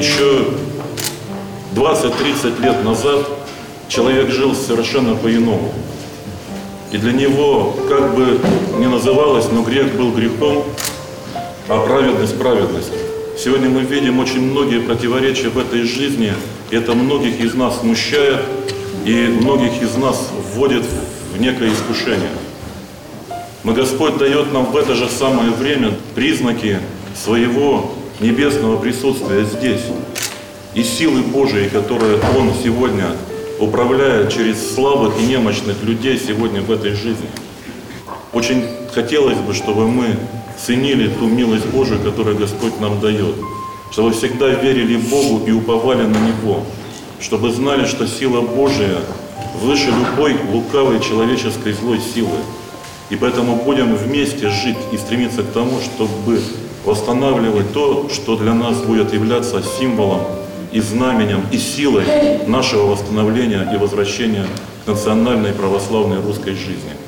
Еще 20-30 лет назад человек жил совершенно по-иному. И для него, как бы ни называлось, но грех был грехом, а праведность – праведность. Сегодня мы видим очень многие противоречия в этой жизни, и это многих из нас смущает, и многих из нас вводит в некое искушение. Но Господь дает нам в это же самое время признаки своего небесного присутствия здесь, и силы Божией, которые Он сегодня управляет через слабых и немощных людей сегодня в этой жизни. Очень хотелось бы, чтобы мы ценили ту милость Божию, которую Господь нам дает, чтобы всегда верили Богу и уповали на Него, чтобы знали, что сила Божия выше любой лукавой человеческой злой силы. И поэтому будем вместе жить и стремиться к тому, чтобы восстанавливать то, что для нас будет являться символом и знаменем, и силой нашего восстановления и возвращения к национальной православной русской жизни.